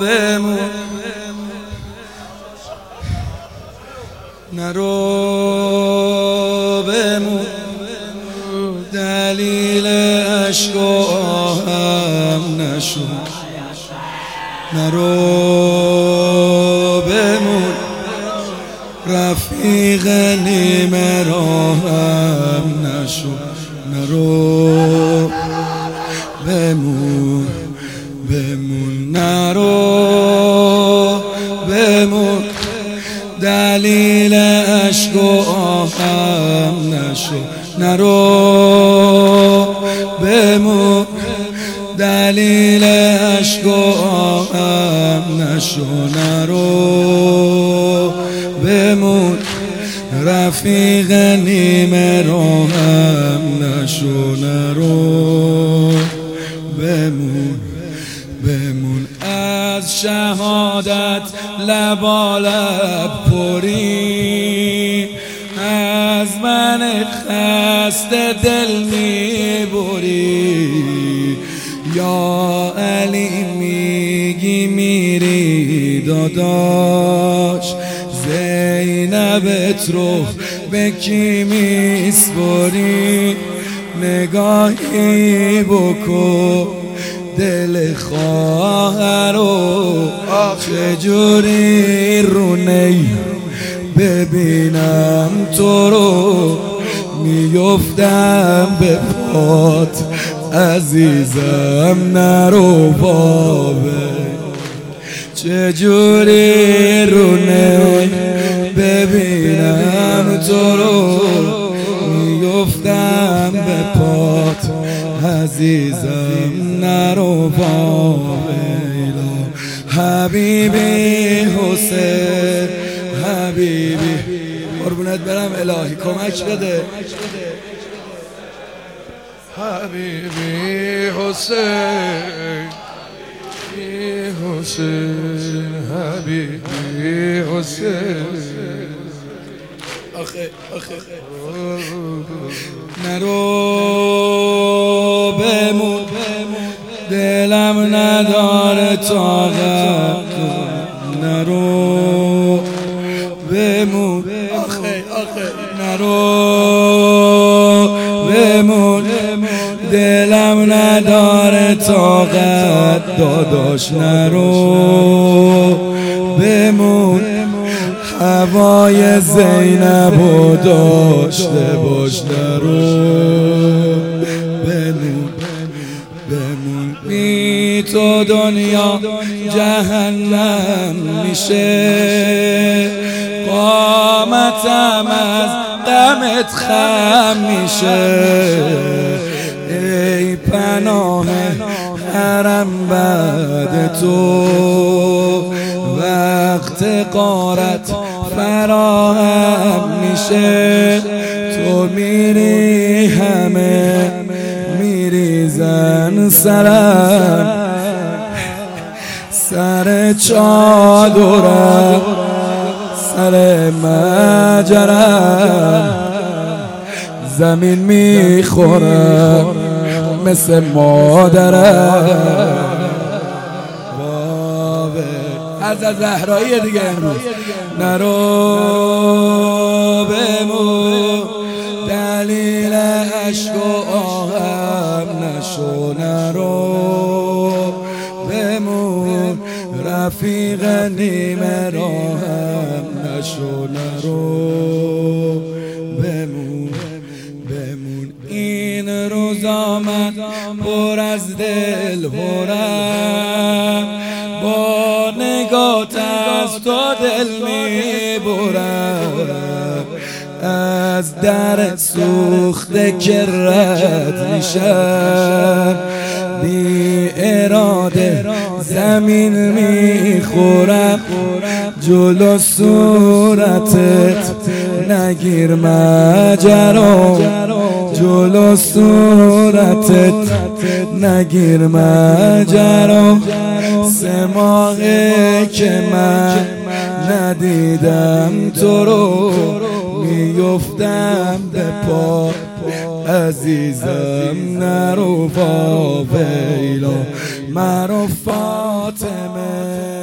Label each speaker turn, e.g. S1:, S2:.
S1: بمون نرو بمون دلیل عشق و آهم نشو نرو بمون رفیق نیمه راهم نشو نرو بمون نرو بمون دلیل عشق و آهم نشو نرو بمون دلیل عشق و آهم نشو نرو بمون رفیق نیمه راهم نشو نرو بمون از شهادت لبالب پری از من خسته دل میبری یا علی میگی میری داداش زینبت رو به کی میسپری نگاهی بکن دل خواهر رو چجوری رو نی ببینم تو رو میفتم به پات عزیزم نرو بابه چجوری رو نی ببینم تو رو میفتم به پات عزیزم نرو باویلا حبیبی حسین حبیبی قربونت برم الهی کمک بده حبیبی حسین حسین حبیبی حسین آخه نرو بمون دلم نداره طاقت نرو بمون نرو بمون دلم نداره طاقت داداش نرو بمون هوای زینبو داشته باش نرو بمون بی تو دنیا جهنم میشه قامتم از غمت خم میشه ای پناه حرم بعد تو وقت غارت فراهم میشه تو میری همه میریزن سرم سر چادرم سر مجرم زمین میخورم مثل مادرم از زهرایی دیگه امروز نرو بمون دلیل عشق و آهم نشو نرو بمون رفیق نیمه راهم نشو نرو بمون این روز آمد پر از دل هرم با نگات از تو دل میبرم از در سوخته که رد میشم بی اراده زمین میخورم جلو صورتت نگیر مجرا جلو صورتت نگیر مجرا 3 ماهه که من ندیدم تو رو میفتم به پا عزیزم نرو با ویلا مرو فاطمه